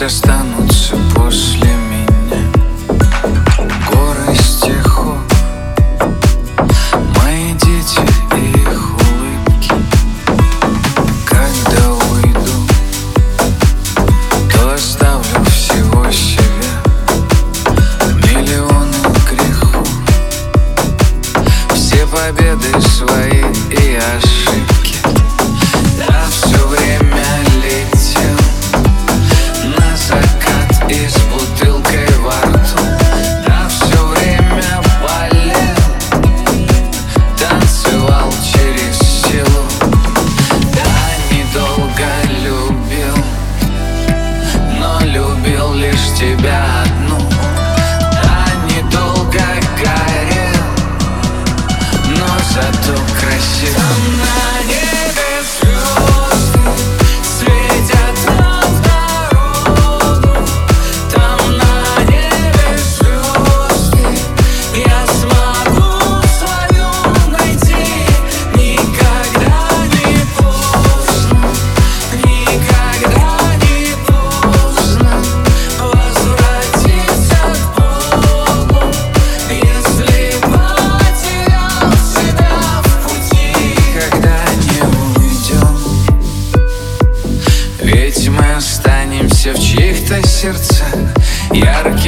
Пусть останутся после меня горы стихов, мои дети и их улыбки. Когда уйду, то оставлю всего себя миллионы грехов, все победы свои и ошибки. Да, все время летел на закат и с бутылкой во рту. Да, все время болел, танцевал через силу. Да, недолго любил, но любил лишь тебя одну. Да, недолго горел, но зато красив. На небе звезды светят нам дорогу. Там на небе звезды я смогу свою найти. Никогда не поздно, никогда не поздно возвратиться к Богу, если потерял себя в пути. Когда не уйдем, ведь мы останемся в чьих-то сердцах ярких.